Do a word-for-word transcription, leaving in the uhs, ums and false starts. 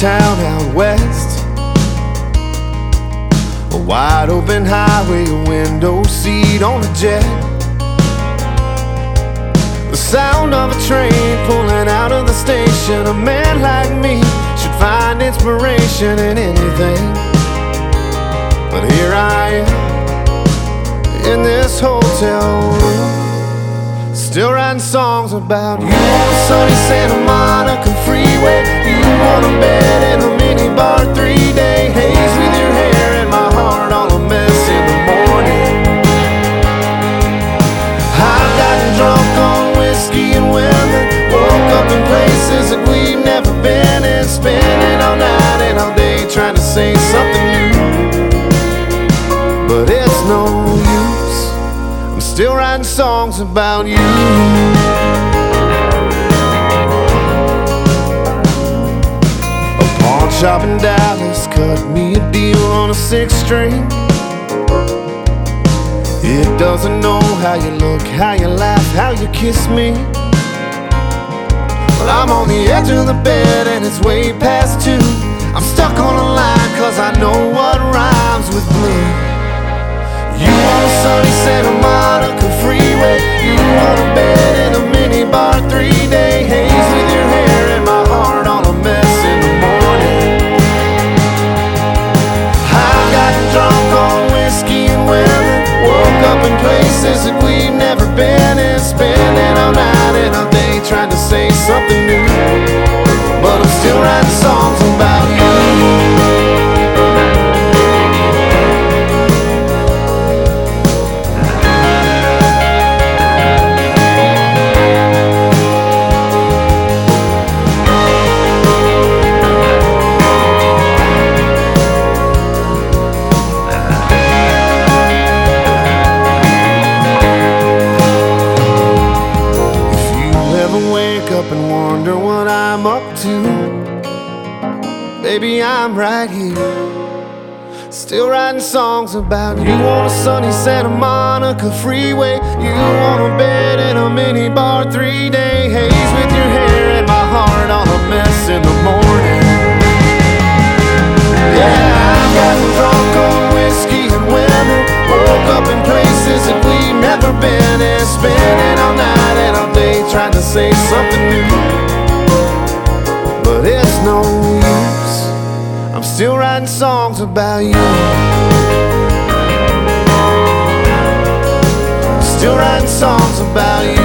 town out west. A wide open highway, a window seat on a jet. The sound of a train pulling out of the station. A man like me should find inspiration in anything. But here I am in this hotel room, still writing songs about you on the sunny Santa Monica freeway. You on a bed in a minibar, three-day haze with your hair and my heart all a mess in the morning. I've gotten drunk on whiskey and women, woke up in places that we've never been, and spending all night and all day trying to say something new. But it's no use, I'm still writing songs about you. A pawn shop in Dallas cut me a deal on a six string. It doesn't know how you look, how you laugh, how you kiss me. Well, I'm on the edge of the bed and it's way past two. I'm stuck on a line cause I know what rhymes with blue. You on a sunny Santa Monica freeway. You on a bed in a minibar, three-day haze with your hair and my heart all a mess in the morning. I've gotten drunk on whiskey and women, woke up in places that we've never been, and spending all night and all day trying to say something new. But I'm still writing songs about you. And wonder what I'm up to, baby, I'm right here, still writing songs about you on a sunny Santa Monica freeway. You on a bed in a minibar, three-day haze with your hair and my heart all a mess in the morning. Yeah, I've gotten drunk on whiskey and women, woke up in places that we've never been, and spending all night and all day trying to say something new. But it's no use, I'm still writing songs about you. Still writing songs about you.